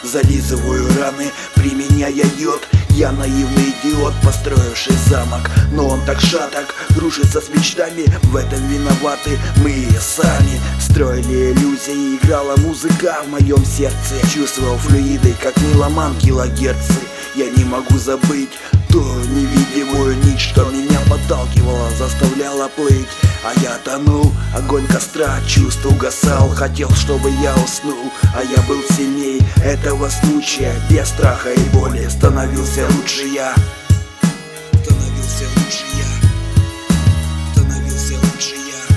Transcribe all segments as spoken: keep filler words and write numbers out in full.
зализываю раны, применяя йод. Я наивный идиот, построивший замок, но он так шаток, рушится с мечтами. В этом виноваты мы сами. Строили иллюзии, играла музыка в моем сердце. Чувствовал флюиды, как меломан, килогерцы. Я не могу забыть ту невидимую нить, что меня подталкивала, заставляла плыть. А я тонул, огонь костра, чувств угасал. Хотел, чтобы я уснул, а я был сильней этого случая. Без страха и боли становился лучше я. Становился лучше я. Становился лучше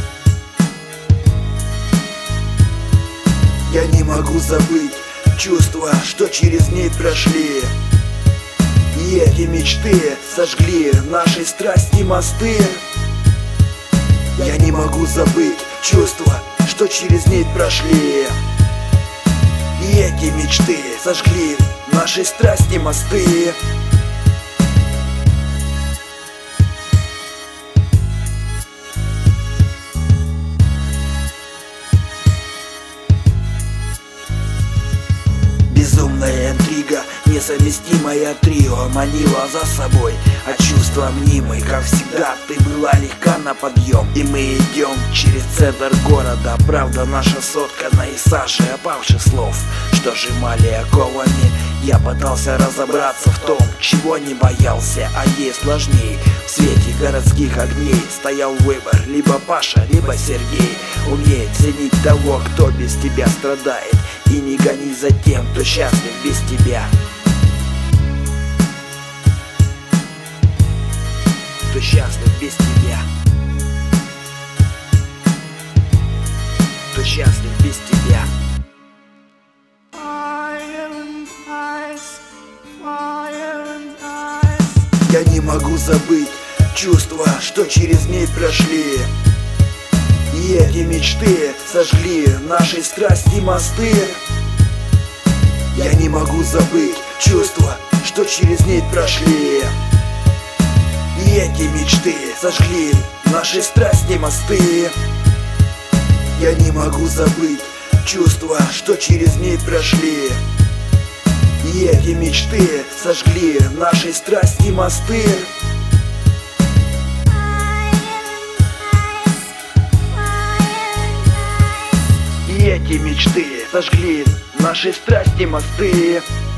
я. Я не могу забыть чувства, что через ней прошли. И эти мечты сожгли нашей страсти мосты. Я не могу забыть чувства, что через ней прошли. И эти мечты сожгли нашей страсти мосты. Безумная интрига, несовместимая трио манила за собой, а чувства мнимые, как всегда, ты была легка на подъем. И мы идем через центр города, правда наша соткана из сажи опавших слов, что сжимали оковами. Я пытался разобраться в том, чего не боялся, а ей сложней. В свете городских огней стоял выбор: либо Паша, либо Сергей. Умей ценить того, кто без тебя страдает, и не гони за тем, кто счастлив без тебя. Кто счастлив без тебя. Кто счастлив без тебя. Я не могу забыть чувства, что через ней прошли. И эти мечты сожгли нашей страсти мосты. Я не могу забыть чувства, что через ней прошли. И эти мечты сожгли нашей страсти мосты. Я не могу забыть чувства, что через ней прошли. И эти мечты сожгли нашей страсти мосты. И эти мечты сожгли нашей страсти мосты.